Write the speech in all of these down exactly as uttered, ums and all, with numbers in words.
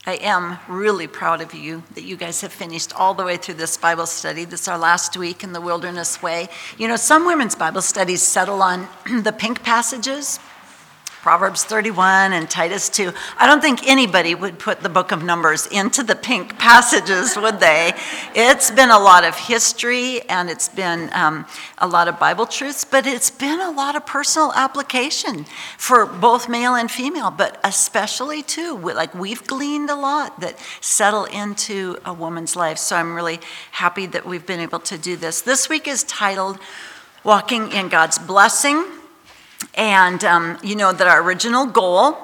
I am really proud of you that you guys have finished all the way through this Bible study. This is our last week in the Wilderness Way. You know, some women's Bible studies settle on the pink passages, Proverbs thirty-one and Titus two. I don't think anybody would put the book of Numbers into the pink passages, would they? It's been a lot of history and it's been um, a lot of Bible truths, but it's been a lot of personal application for both male and female, but especially too, like we've gleaned a lot that settle into a woman's life. So I'm really happy that we've been able to do this. This week is titled Walking in God's Blessing. And um, you know that our original goal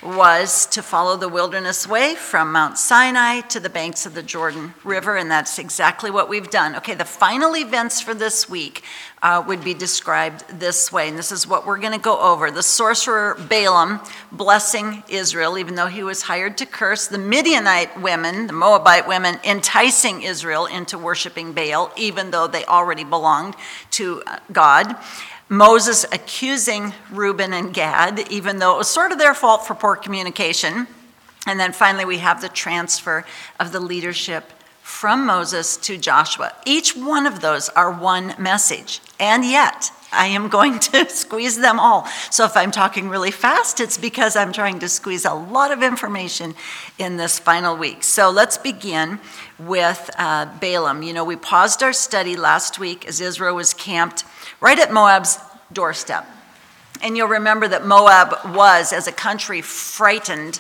was to follow the wilderness way from Mount Sinai to the banks of the Jordan River, and that's exactly what we've done. Okay, the final events for this week uh, would be described this way, and this is what we're going to go over. The sorcerer Balaam blessing Israel, even though he was hired to curse. The Midianite women, the Moabite women, enticing Israel into worshiping Baal, even though they already belonged to God. Moses accusing Reuben and Gad, even though it was sort of their fault for poor communication. And then finally, we have the transfer of the leadership from Moses to Joshua. Each one of those are one message, and yet I am going to squeeze them all. So if I'm talking really fast, it's because I'm trying to squeeze a lot of information in this final week. So let's begin with uh, Balaam. You know, we paused our study last week as Israel was camped right at Moab's doorstep. And you'll remember that Moab was, as a country, frightened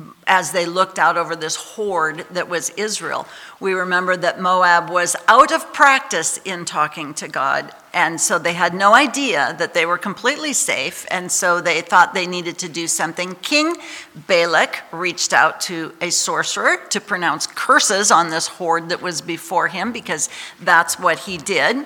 as they looked out over this horde that was Israel. We remember that Moab was out of practice in talking to God, and so they had no idea that they were completely safe, and so they thought they needed to do something. King Balak reached out to a sorcerer to pronounce curses on this horde that was before him, because that's what he did.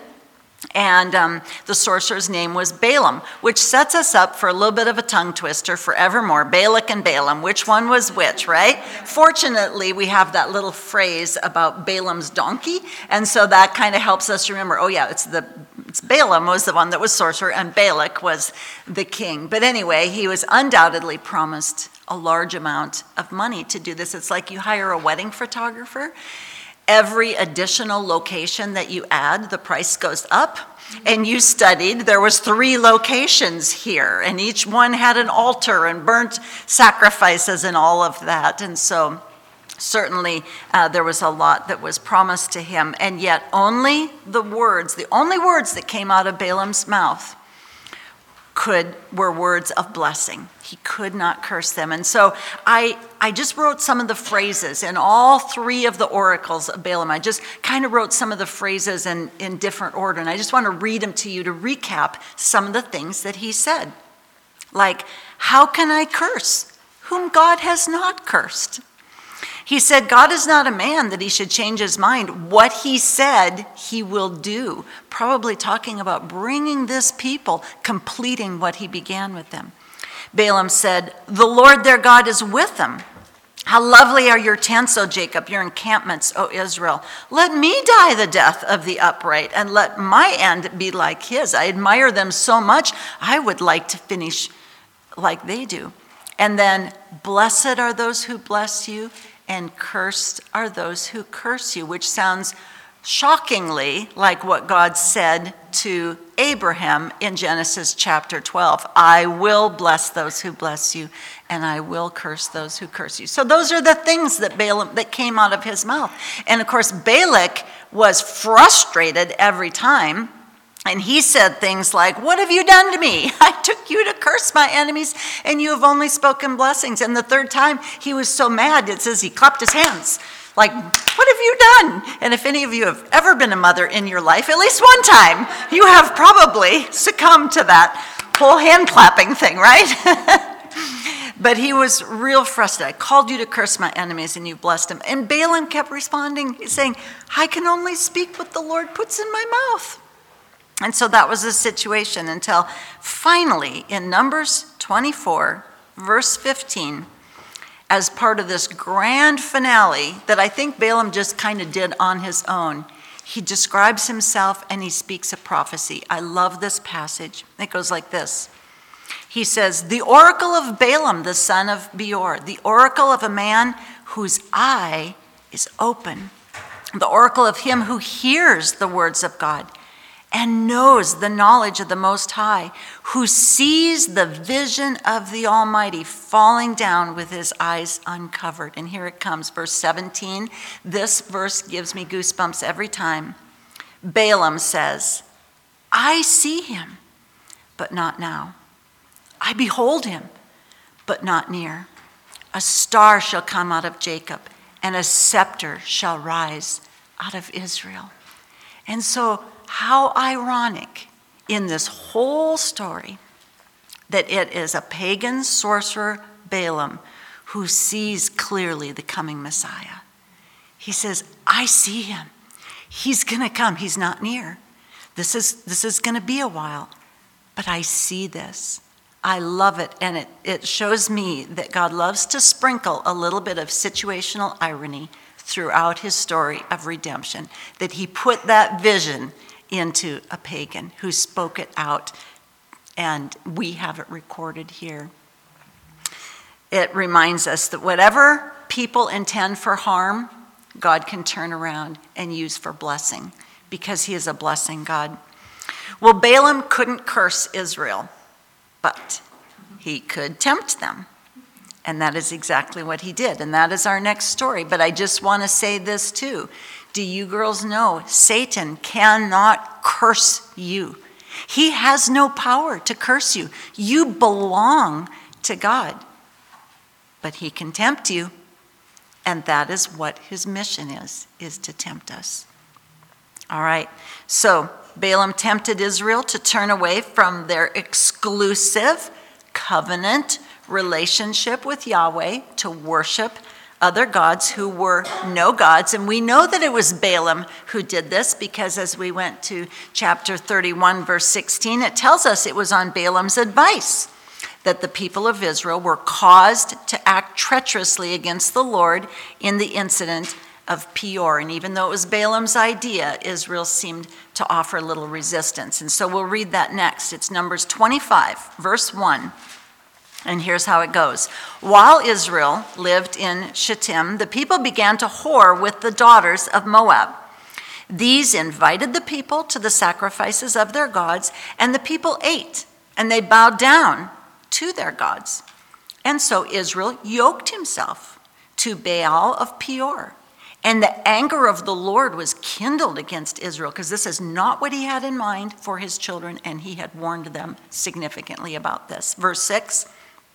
And um, the sorcerer's name was Balaam, which sets us up for a little bit of a tongue twister forevermore. Balak and Balaam, which one was which, right? Fortunately, we have that little phrase about Balaam's donkey, and so that kind of helps us remember, oh yeah, it's the it's Balaam was the one that was sorcerer, and Balak was the king. But anyway, he was undoubtedly promised a large amount of money to do this. It's like you hire a wedding photographer. Every additional location that you add, the price goes up. And you studied, there was three locations here, and each one had an altar and burnt sacrifices and all of that. And so certainly uh, there was a lot that was promised to him. And yet only the words, the only words that came out of Balaam's mouth could were words of blessing. He could not curse them. And so I I just wrote some of the phrases in all three of the oracles of Balaam. I just kind of wrote some of the phrases in, in different order. And I just want to read them to you to recap some of the things that he said. Like, how can I curse whom God has not cursed? He said, God is not a man that he should change his mind. What he said, he will do. Probably talking about bringing this people, completing what he began with them. Balaam said, the Lord their God is with them. How lovely are your tents, O Jacob, your encampments, O Israel. Let me die the death of the upright, and let my end be like his. I admire them so much, I would like to finish like they do. And then, blessed are those who bless you, and cursed are those who curse you, which sounds shockingly like what God said to Abraham in Genesis chapter twelve. I will bless those who bless you, and I will curse those who curse you. So those are the things that Balaam, that came out of his mouth. And of course, Balak was frustrated every time. And he said things like, what have you done to me? I took you to curse my enemies, and you have only spoken blessings. And the third time, he was so mad, it says he clapped his hands. Like, what have you done? And if any of you have ever been a mother in your life, at least one time, you have probably succumbed to that whole hand clapping thing, right? But he was real frustrated. I called you to curse my enemies, and you blessed them. And Balaam kept responding, saying, I can only speak what the Lord puts in my mouth. And so that was the situation until finally in Numbers twenty-four, verse fifteen, as part of this grand finale that I think Balaam just kind of did on his own, he describes himself and he speaks a prophecy. I love this passage. It goes like this. He says, the oracle of Balaam, the son of Beor, the oracle of a man whose eye is open, the oracle of him who hears the words of God and knows the knowledge of the Most High, who sees the vision of the Almighty falling down with his eyes uncovered. And here it comes, verse seventeen. This verse gives me goosebumps every time. Balaam says, I see him, but not now. I behold him, but not near. A star shall come out of Jacob, and a scepter shall rise out of Israel. And so, how ironic in this whole story that it is a pagan sorcerer, Balaam, who sees clearly the coming Messiah. He says, I see him. He's going to come. He's not near. This is, this is going to be a while, but I see this. I love it, and it, it shows me that God loves to sprinkle a little bit of situational irony throughout his story of redemption, that he put that vision into a pagan who spoke it out, and we have it recorded here. It reminds us that whatever people intend for harm, God can turn around and use for blessing, because he is a blessing God. Well, Balaam couldn't curse Israel, but he could tempt them. And that is exactly what he did. And that is our next story. But I just want to say this too. Do you girls know Satan cannot curse you? He has no power to curse you. You belong to God. But he can tempt you. And that is what his mission is, is to tempt us. All right. So Balaam tempted Israel to turn away from their exclusive covenant relationship with Yahweh to worship other gods who were no gods. And we know that it was Balaam who did this because as we went to chapter thirty-one, verse sixteen, it tells us it was on Balaam's advice that the people of Israel were caused to act treacherously against the Lord in the incident of Peor. And even though it was Balaam's idea, Israel seemed to offer little resistance. And so we'll read that next. It's Numbers twenty-five, verse one. And here's how it goes. While Israel lived in Shittim, the people began to whore with the daughters of Moab. These invited the people to the sacrifices of their gods, and the people ate, and they bowed down to their gods. And so Israel yoked himself to Baal of Peor. And the anger of the Lord was kindled against Israel, because this is not what he had in mind for his children, and he had warned them significantly about this. Verse six,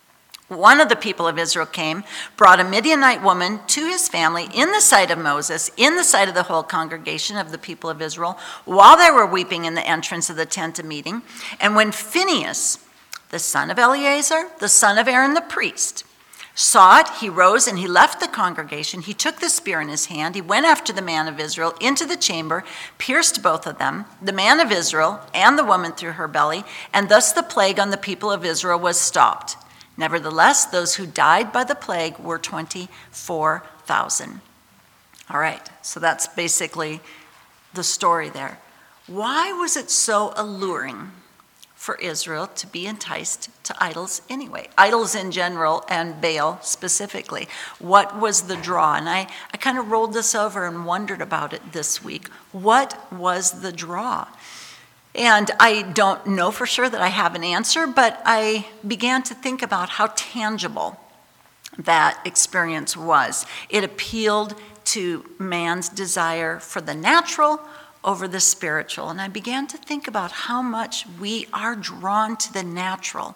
one of the people of Israel came, brought a Midianite woman to his family in the sight of Moses, in the sight of the whole congregation of the people of Israel, while they were weeping in the entrance of the tent of meeting. And when Phinehas, the son of Eleazar, the son of Aaron the priest, saw it, he rose and he left the congregation. He took the spear in his hand. He went after the man of Israel into the chamber, pierced both of them, the man of Israel and the woman through her belly, and thus the plague on the people of Israel was stopped. Nevertheless, those who died by the plague were twenty-four thousand. All right, so that's basically the story there. Why was it so alluring for Israel to be enticed to idols anyway? Idols in general and Baal specifically. What was the draw? And I, I kind of rolled this over and wondered about it this week. What was the draw? And I don't know for sure that I have an answer, but I began to think about how tangible that experience was. It appealed to man's desire for the natural over the spiritual. And I began to think about how much we are drawn to the natural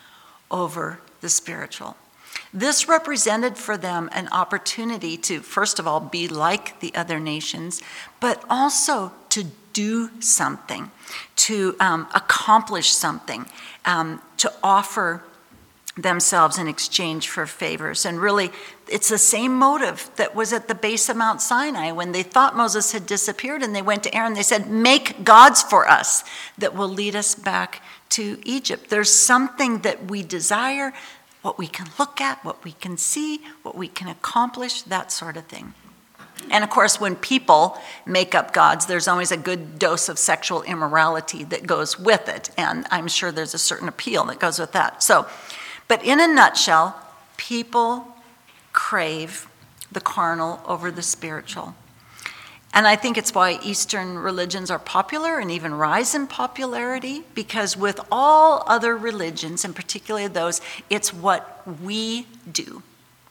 over the spiritual. This represented for them an opportunity to, first of all, be like the other nations, but also to do something, to um, accomplish something, um, to offer themselves in exchange for favors. And really, it's the same motive that was at the base of Mount Sinai when they thought Moses had disappeared and they went to Aaron. They said, make gods for us that will lead us back to Egypt. There's something that we desire, what we can look at, what we can see, what we can accomplish, that sort of thing. And of course, when people make up gods, there's always a good dose of sexual immorality that goes with it. And I'm sure there's a certain appeal that goes with that. So, but in a nutshell, people crave the carnal over the spiritual. And I think it's why Eastern religions are popular and even rise in popularity, because with all other religions, and particularly those, it's what we do.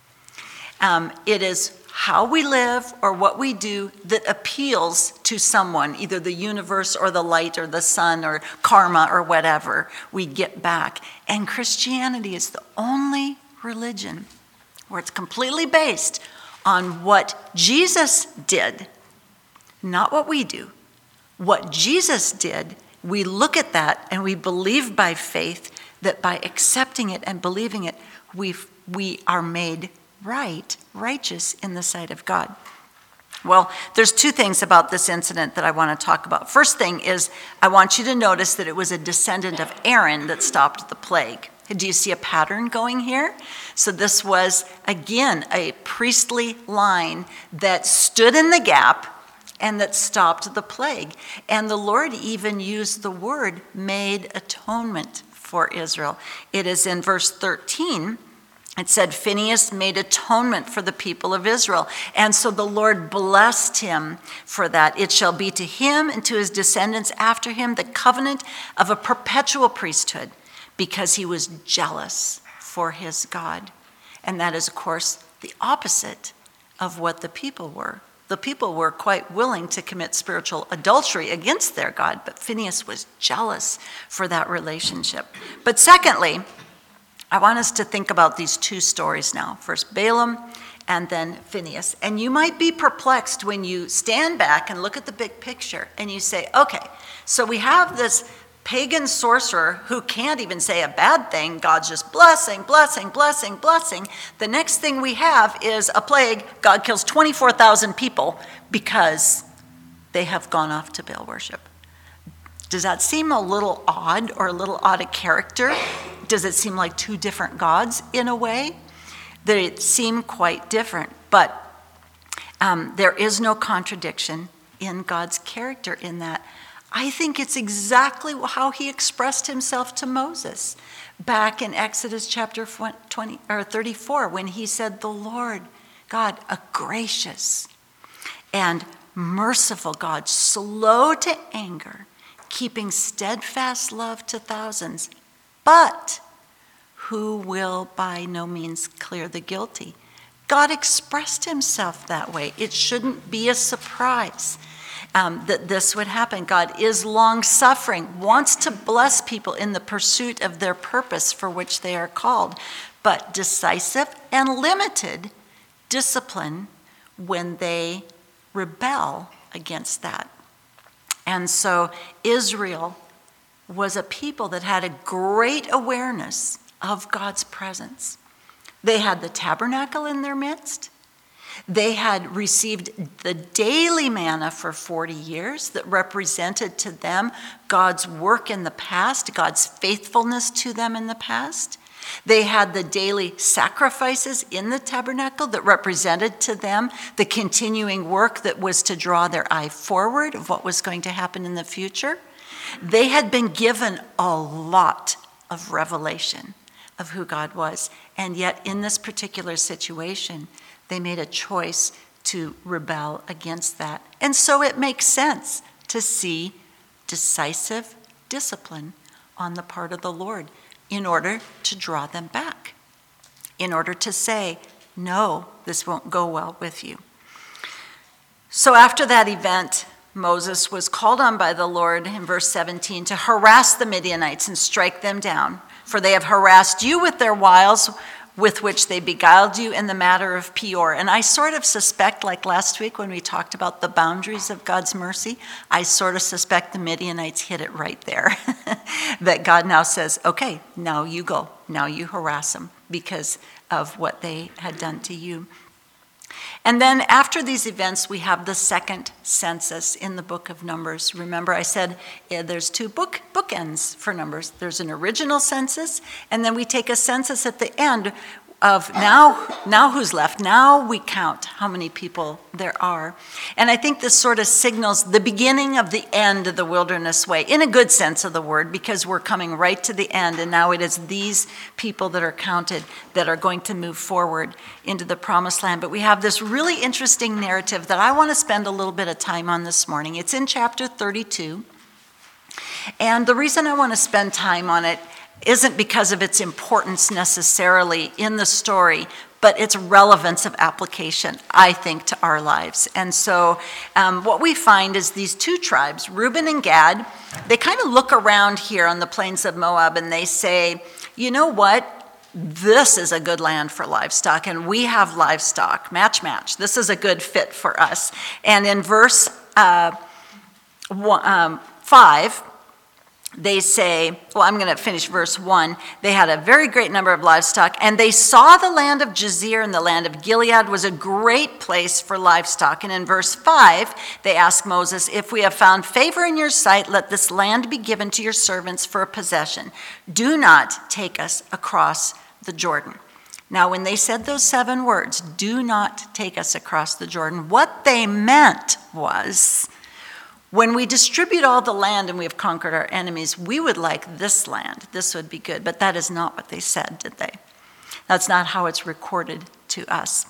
Um, it is how we live or what we do that appeals to someone, either the universe or the light or the sun or karma or whatever we get back. And Christianity is the only religion where it's completely based on what Jesus did. Not what we do. What Jesus did, we look at that and we believe by faith that by accepting it and believing it, we we are made right, righteous in the sight of God. Well, there's two things about this incident that I want to talk about. First thing is, I want you to notice that it was a descendant of Aaron that stopped the plague. Do you see a pattern going here? So this was, again, a priestly line that stood in the gap and that stopped the plague. And the Lord even used the word made atonement for Israel. It is in verse thirteen. It said, Phinehas made atonement for the people of Israel. And so the Lord blessed him for that. It shall be to him and to his descendants after him the covenant of a perpetual priesthood, because he was jealous for his God. And that is, of course, the opposite of what the people were. The people were quite willing to commit spiritual adultery against their God, but Phinehas was jealous for that relationship. But secondly, I want us to think about these two stories now. First Balaam and then Phinehas. And you might be perplexed when you stand back and look at the big picture and you say, okay, so we have this pagan sorcerer who can't even say a bad thing. God's just blessing, blessing, blessing, blessing. The next thing we have is a plague. God kills twenty-four thousand people because they have gone off to Baal worship. Does that seem a little odd or a little odd of character? Does it seem like two different gods in a way? They seem quite different, but um, there is no contradiction in God's character in that. I think it's exactly how he expressed himself to Moses back in Exodus chapter twenty or thirty-four, when he said, the Lord God, a gracious and merciful God, slow to anger, keeping steadfast love to thousands, but who will by no means clear the guilty. God expressed himself that way. It shouldn't be a surprise Um, that this would happen. God is long-suffering, wants to bless people in the pursuit of their purpose for which they are called, but decisive and limited discipline when they rebel against that. And so Israel was a people that had a great awareness of God's presence. They had the tabernacle in their midst. They had received the daily manna for forty years that represented to them God's work in the past, God's faithfulness to them in the past. They had the daily sacrifices in the tabernacle that represented to them the continuing work that was to draw their eye forward of what was going to happen in the future. They had been given a lot of revelation of who God was, and yet in this particular situation, they made a choice to rebel against that. And so it makes sense to see decisive discipline on the part of the Lord in order to draw them back, in order to say, no, this won't go well with you. So after that event, Moses was called on by the Lord in verse seventeen to harass the Midianites and strike them down, for they have harassed you with their wiles, with which they beguiled you in the matter of Peor. And I sort of suspect, like last week when we talked about the boundaries of God's mercy, I sort of suspect the Midianites hit it right there. That God now says, okay, now you go. Now you harass them because of what they had done to you. And then after these events, we have the second census in the book of Numbers. Remember, I said yeah, there's two book bookends for Numbers. There's an original census, and then we take a census at the end of now, now who's left? Now we count how many people there are. And I think this sort of signals the beginning of the end of the Wilderness Way, in a good sense of the word, because we're coming right to the end, and now it is these people that are counted that are going to move forward into the Promised Land. But we have this really interesting narrative that I want to spend a little bit of time on this morning. It's in chapter thirty-two. And the reason I want to spend time on it isn't because of its importance necessarily in the story, but its relevance of application, I think, to our lives. And so um, what we find is these two tribes, Reuben and Gad, they kind of look around here on the plains of Moab and they say, you know what? This is a good land for livestock, and we have livestock. Match, match. This is a good fit for us. And in verse uh, one, um, five, they say, well, I'm going to finish verse one. They had a very great number of livestock, and they saw the land of Jazer and the land of Gilead was a great place for livestock. And in verse five, they ask Moses, if we have found favor in your sight, let this land be given to your servants for a possession. Do not take us across the Jordan. Now, when they said those seven words, do not take us across the Jordan, what they meant was, when we distribute all the land and we have conquered our enemies, we would like this land. This would be good. But that is not what they said, did they? That's not how it's recorded to us.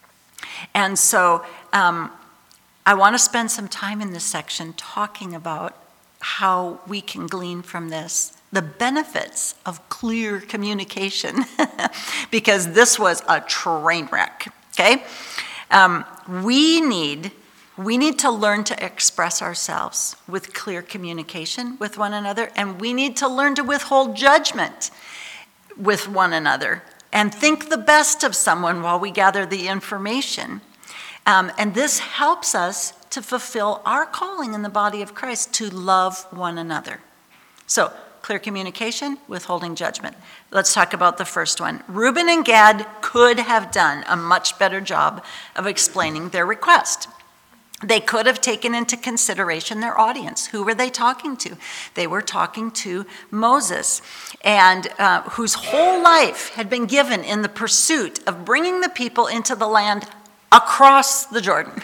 And so um, I want to spend some time in this section talking about how we can glean from this the benefits of clear communication, because this was a train wreck, okay? Um, we need... We need to learn to express ourselves with clear communication with one another, and we need to learn to withhold judgment with one another and think the best of someone while we gather the information. Um, and this helps us to fulfill our calling in the body of Christ to love one another. So, clear communication, withholding judgment. Let's talk about the first one. Reuben and Gad could have done a much better job of explaining their request. They could have taken into consideration their audience. Who were they talking to? They were talking to Moses, and uh, whose whole life had been given in the pursuit of bringing the people into the land across the Jordan.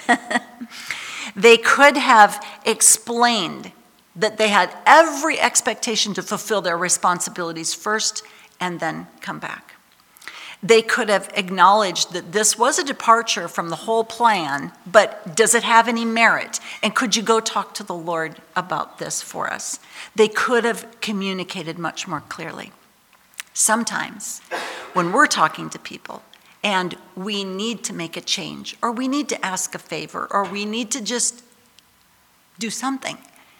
They could have explained that they had every expectation to fulfill their responsibilities first and then come back. They could have acknowledged that this was a departure from the whole plan, but does it have any merit? And could you go talk to the Lord about this for us? They could have communicated much more clearly. Sometimes when we're talking to people and we need to make a change, or we need to ask a favor, or we need to just do something,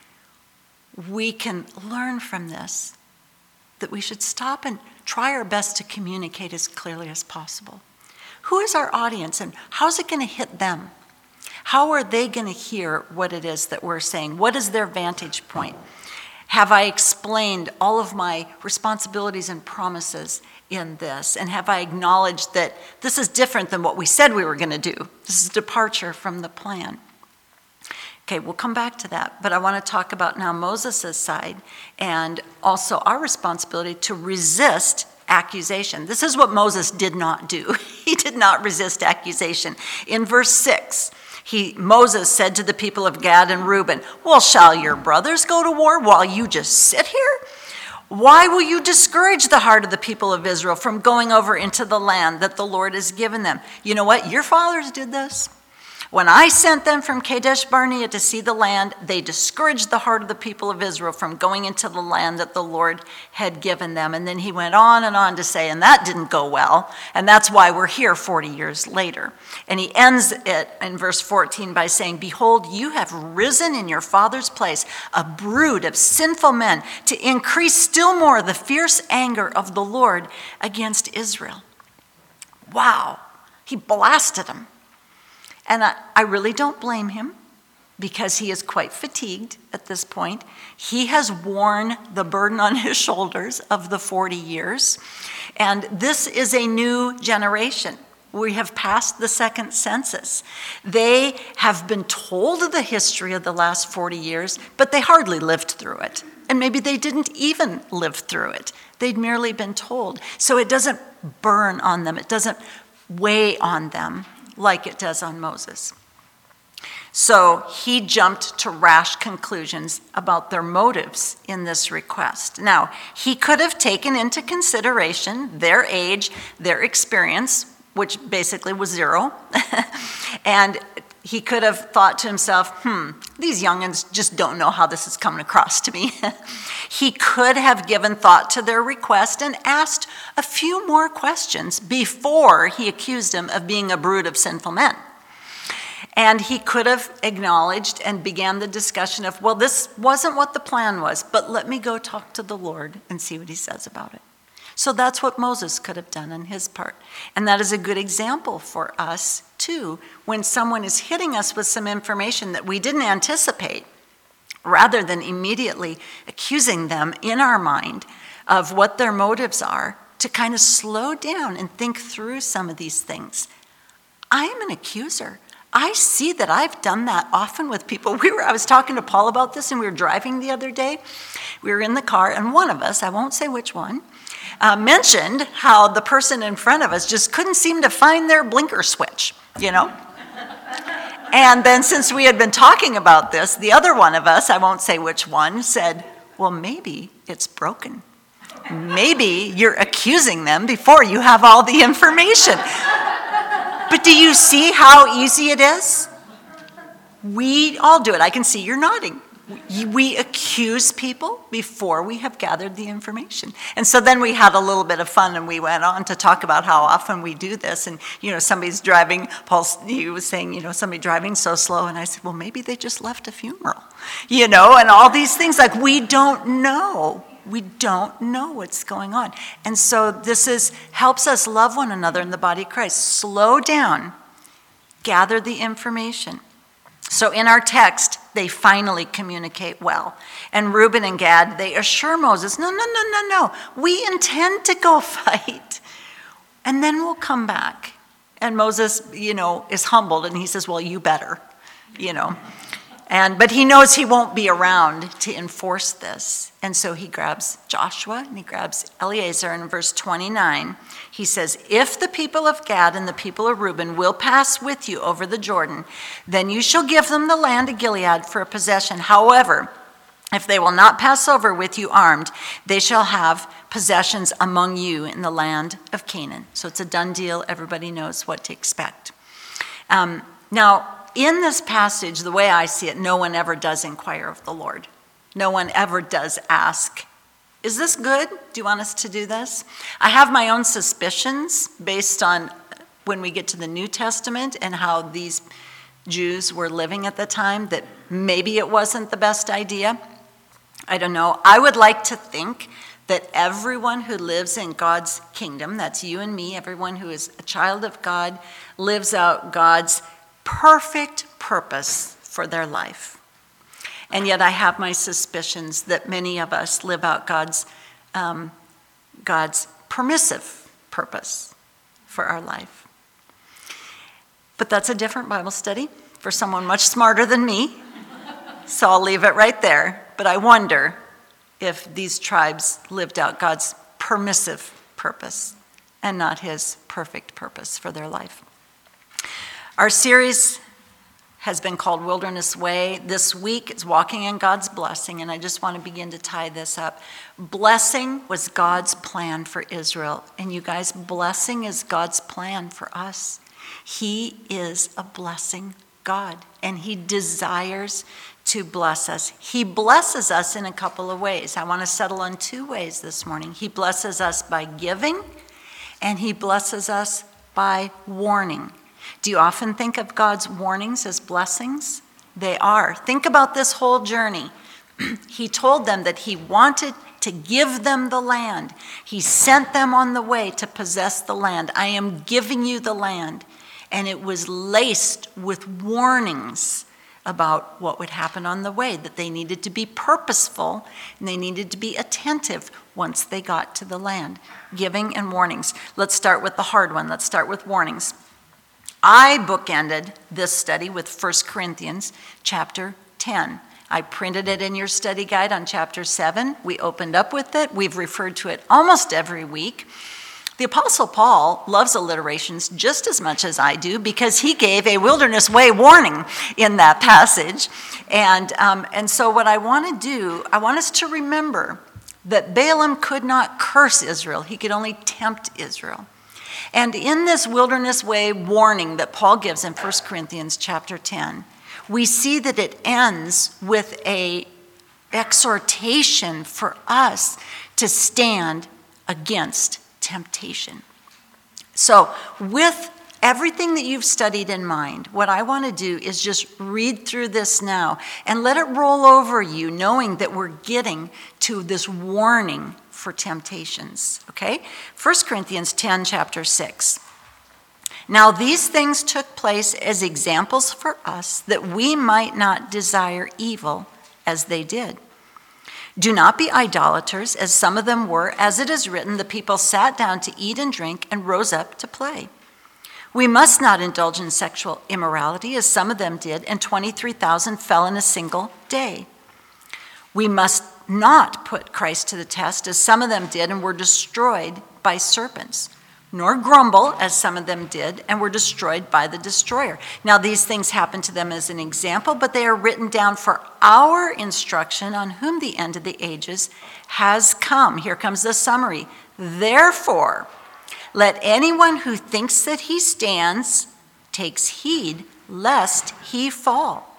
we can learn from this that we should stop and try our best to communicate as clearly as possible. Who is our audience, and how's it going to hit them? How are they going to hear what it is that we're saying? What is their vantage point? Have I explained all of my responsibilities and promises in this? And have I acknowledged that this is different than what we said we were going to do? This is a departure from the plan. Okay, we'll come back to that, but I want to talk about now Moses' side and also our responsibility to resist accusation. This is what Moses did not do. He did not resist accusation. In verse six, he, Moses said to the people of Gad and Reuben, well, shall your brothers go to war while you just sit here? Why will you discourage the heart of the people of Israel from going over into the land that the Lord has given them? You know what? Your fathers did this. When I sent them from Kadesh Barnea to see the land, they discouraged the heart of the people of Israel from going into the land that the Lord had given them. And then he went on and on to say, and that didn't go well, and that's why we're here forty years later. And he ends it in verse fourteen by saying, behold, you have risen in your father's place, a brood of sinful men, to increase still more the fierce anger of the Lord against Israel. Wow, he blasted them. And I, I really don't blame him, because he is quite fatigued at this point. He has worn the burden on his shoulders of the forty years. And this is a new generation. We have passed the second census. They have been told the history of the last forty years, but they hardly lived through it. And maybe they didn't even live through it. They'd merely been told. So it doesn't burn on them. It doesn't weigh on them like it does on Moses. So he jumped to rash conclusions about their motives in this request. Now, he could have taken into consideration their age, their experience, which basically was zero, and he could have thought to himself, hmm, these youngins just don't know how this is coming across to me. He could have given thought to their request and asked a few more questions before he accused him of being a brood of sinful men. And he could have acknowledged and began the discussion of, well, this wasn't what the plan was, but let me go talk to the Lord and see what he says about it. So that's what Moses could have done on his part. And that is a good example for us, too, when someone is hitting us with some information that we didn't anticipate, rather than immediately accusing them in our mind of what their motives are, to kind of slow down and think through some of these things. I am an accuser. I see that I've done that often with people. We were, I was talking to Paul about this, and we were driving the other day. We were in the car, and one of us, I won't say which one, uh, mentioned how the person in front of us just couldn't seem to find their blinker switch, you know? And then since we had been talking about this, the other one of us, I won't say which one, said, well, maybe it's broken. Maybe you're accusing them before you have all the information. But do you see how easy it is? We all do it. I can see you're nodding. We accuse people before we have gathered the information. And so then we had a little bit of fun, and we went on to talk about how often we do this. And, you know, somebody's driving, Paul, he was saying, you know, somebody driving so slow. And I said, well, maybe they just left a funeral, you know, and all these things. Like, we don't know. We don't know what's going on. And so this is helps us love one another in the body of Christ. Slow down, gather the information. So in our text, they finally communicate well. And Reuben and Gad, they assure Moses, no, no, no, no, no. We intend to go fight. And then we'll come back. And Moses, you know, is humbled, and he says, well, you better, you know. And, but he knows he won't be around to enforce this. And so he grabs Joshua and he grabs Eleazar. And in verse twenty-nine, he says, if the people of Gad and the people of Reuben will pass with you over the Jordan, then you shall give them the land of Gilead for a possession. However, if they will not pass over with you armed, they shall have possessions among you in the land of Canaan. So it's a done deal. Everybody knows what to expect. Um, now, in this passage, the way I see it, no one ever does inquire of the Lord. No one ever does ask, is this good? Do you want us to do this? I have my own suspicions based on when we get to the New Testament and how these Jews were living at the time, that maybe it wasn't the best idea. I don't know. I would like to think that everyone who lives in God's kingdom, that's you and me, everyone who is a child of God, lives out God's perfect purpose for their life. And yet I have my suspicions that many of us live out God's, um, God's permissive purpose for our life. But that's a different Bible study for someone much smarter than me. So I'll leave it right there. But I wonder if these tribes lived out God's permissive purpose and not his perfect purpose for their life. Our series has been called Wilderness Way. This week is Walking in God's Blessing, and I just want to begin to tie this up. Blessing was God's plan for Israel, and you guys, blessing is God's plan for us. He is a blessing God, and he desires to bless us. He blesses us in a couple of ways. I want to settle on two ways this morning. He blesses us by giving, and he blesses us by warning. Do you often think of God's warnings as blessings? They are. Think about this whole journey. He told them that he wanted to give them the land. He sent them on the way to possess the land. I am giving you the land. And it was laced with warnings about what would happen on the way, that they needed to be purposeful and they needed to be attentive once they got to the land. Giving and warnings. Let's start with the hard one. Let's start with warnings. I bookended this study with First Corinthians chapter ten. I printed it in your study guide on chapter seven. We opened up with it. We've referred to it almost every week. The Apostle Paul loves alliterations just as much as I do because he gave a wilderness way warning in that passage. And, um, and so what I want to do, I want us to remember that Balaam could not curse Israel. He could only tempt Israel. And in this wilderness way warning that Paul gives in First Corinthians chapter ten, we see that it ends with an exhortation for us to stand against temptation. So with everything that you've studied in mind, what I want to do is just read through this now and let it roll over you, knowing that we're getting to this warning for temptations, okay? First Corinthians ten, chapter six. Now these things took place as examples for us that we might not desire evil as they did. Do not be idolaters, as some of them were. As it is written, the people sat down to eat and drink and rose up to play. We must not indulge in sexual immorality, as some of them did, and twenty-three thousand fell in a single day. We must not put Christ to the test, as some of them did and were destroyed by serpents. Nor grumble, as some of them did, and were destroyed by the destroyer. Now these things happened to them as an example, but they are written down for our instruction, on whom the end of the ages has come. Here comes the summary. Therefore, let anyone who thinks that he stands takes heed lest he fall.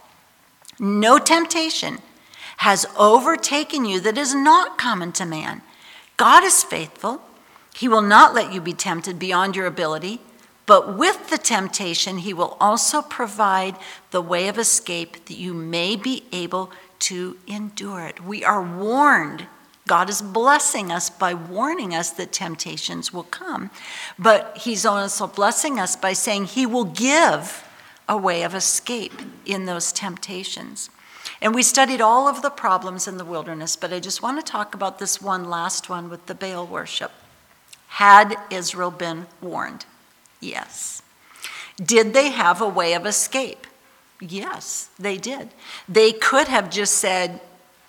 No temptation has overtaken you that is not common to man. God is faithful. He will not let you be tempted beyond your ability, but with the temptation, he will also provide the way of escape that you may be able to endure it. We are warned. God is blessing us by warning us that temptations will come, but he's also blessing us by saying he will give a way of escape in those temptations. And we studied all of the problems in the wilderness, but I just want to talk about this one last one with the Baal worship. Had Israel been warned? Yes. Did they have a way of escape? Yes, they did. They could have just said,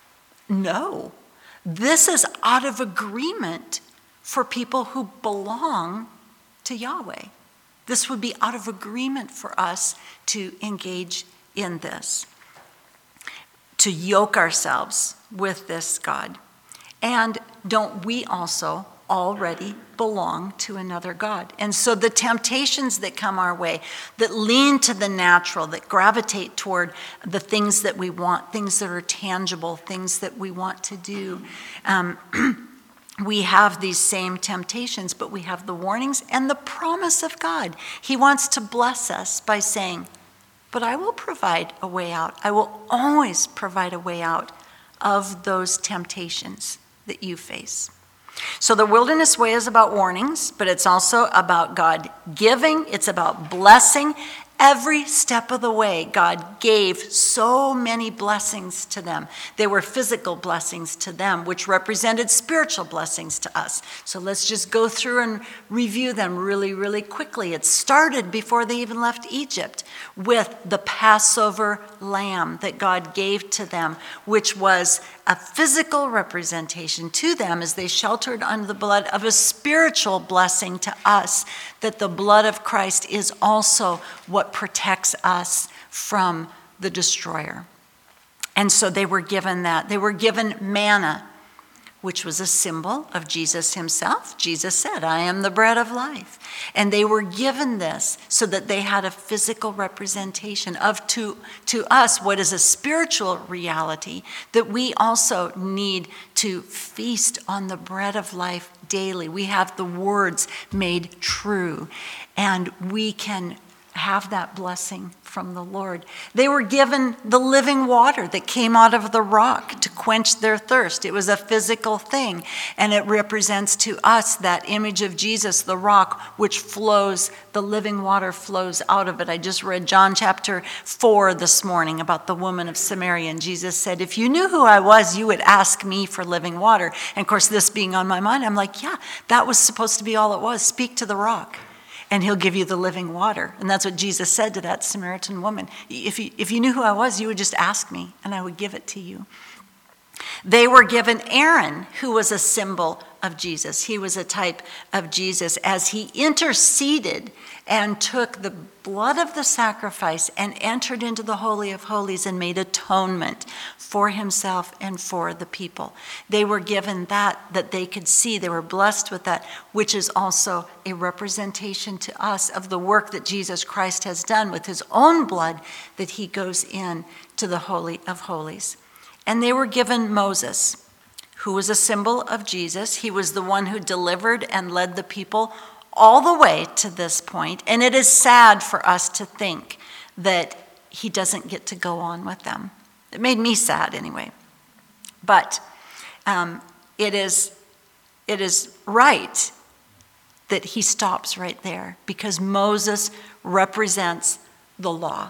no, this is out of agreement for people who belong to Yahweh. This would be out of agreement for us to engage in this, to yoke ourselves with this God. And don't we also already belong to another God? And so the temptations that come our way, that lean to the natural, that gravitate toward the things that we want, things that are tangible, things that we want to do, um, we have these same temptations, but we have the warnings and the promise of God. He wants to bless us by saying, but I will provide a way out. I will always provide a way out of those temptations that you face. So the wilderness way is about warnings, but it's also about God giving. It's about blessing. Every step of the way, God gave so many blessings to them. They were physical blessings to them, which represented spiritual blessings to us. So let's just go through and review them really, really quickly. It started before they even left Egypt with the Passover lamb that God gave to them, which was a physical representation to them as they sheltered under the blood of a spiritual blessing to us, that the blood of Christ is also what protects us from the destroyer. And so they were given that. They were given manna, which was a symbol of Jesus himself. Jesus said, I am the bread of life. And they were given this so that they had a physical representation of to, to us what is a spiritual reality, that we also need to feast on the bread of life daily. We have the words made true, and we can have that blessing from the Lord. They were given the living water that came out of the rock to quench their thirst. It was a physical thing, and it represents to us that image of Jesus, the rock, which flows, the living water flows out of it. I just read John chapter four this morning about the woman of Samaria, and Jesus said, if you knew who I was, you would ask me for living water. And of course, this being on my mind, I'm like, yeah, that was supposed to be all it was. Speak to the rock. and he'll give you the living water. And that's what Jesus said to that Samaritan woman. If you, if you knew who I was, you would just ask me, and I would give it to you. They were given Aaron, who was a symbol of Jesus. He was a type of Jesus as he interceded and took the blood of the sacrifice and entered into the Holy of Holies and made atonement for himself and for the people. They were given that, that they could see. They were blessed with that, which is also a representation to us of the work that Jesus Christ has done with his own blood, that he goes in to the Holy of Holies. And they were given Moses, who was a symbol of Jesus. He was the one who delivered and led the people all the way to this point. And it is sad for us to think that he doesn't get to go on with them. It made me sad anyway. But um, it is, it is right that he stops right there, because Moses represents the law.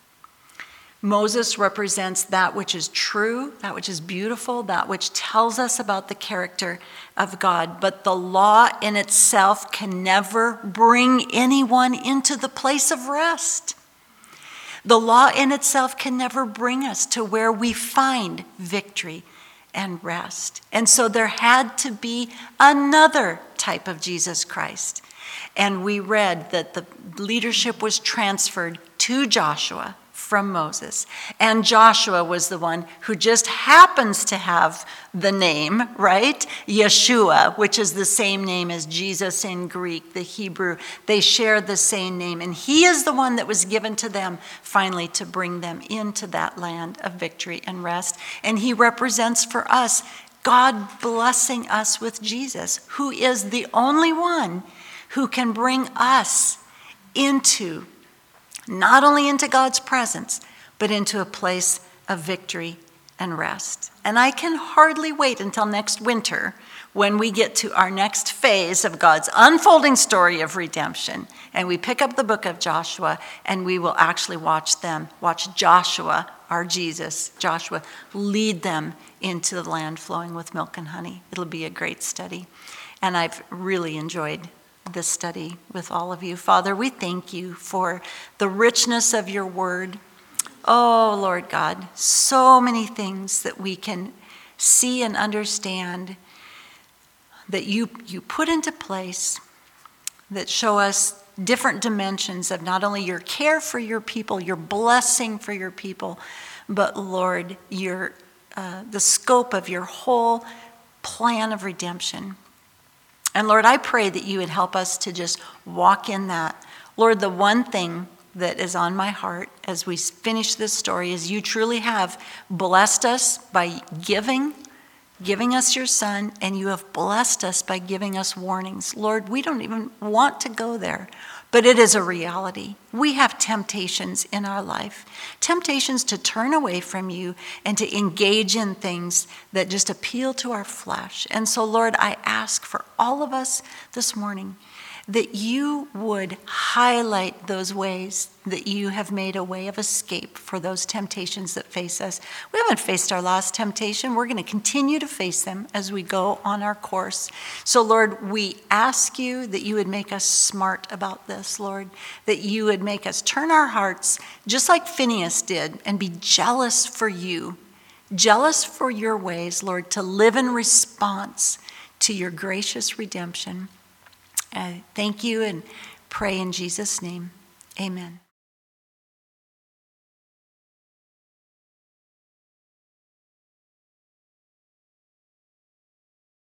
Moses represents that which is true, that which is beautiful, that which tells us about the character of God. But the law in itself can never bring anyone into the place of rest. The law in itself can never bring us to where we find victory and rest. And so there had to be another type of Jesus Christ. And we read that the leadership was transferred to Joshua from Moses. And Joshua was the one who just happens to have the name, right? Yeshua, which is the same name as Jesus in Greek, the Hebrew. They share the same name. And he is the one that was given to them finally to bring them into that land of victory and rest. And he represents for us God blessing us with Jesus, who is the only one who can bring us into not only into God's presence, but into a place of victory and rest. And I can hardly wait until next winter when we get to our next phase of God's unfolding story of redemption. And we pick up the book of Joshua, and we will actually watch them, watch Joshua, our Jesus, Joshua, lead them into the land flowing with milk and honey. It'll be a great study. And I've really enjoyed this study with all of you. Father, we thank you for the richness of your word. Oh, Lord God, so many things that we can see and understand that you, you put into place that show us different dimensions of not only your care for your people, your blessing for your people, but Lord, your uh, the scope of your whole plan of redemption. And Lord, I pray that you would help us to just walk in that. Lord, the one thing that is on my heart as we finish this story is you truly have blessed us by giving, giving us your son, and you have blessed us by giving us warnings. Lord, we don't even want to go there, but it is a reality. We have temptations in our life, temptations to turn away from you and to engage in things that just appeal to our flesh. And so, Lord, I ask for all of us this morning that you would highlight those ways that you have made a way of escape for those temptations that face us. We haven't faced our last temptation. We're going to continue to face them as we go on our course. So, Lord, we ask you that you would make us smart about this, Lord, that you would make us turn our hearts, just like Phineas did, and be jealous for you, jealous for your ways, Lord, to live in response to your gracious redemption. I thank you and pray in Jesus' name. Amen.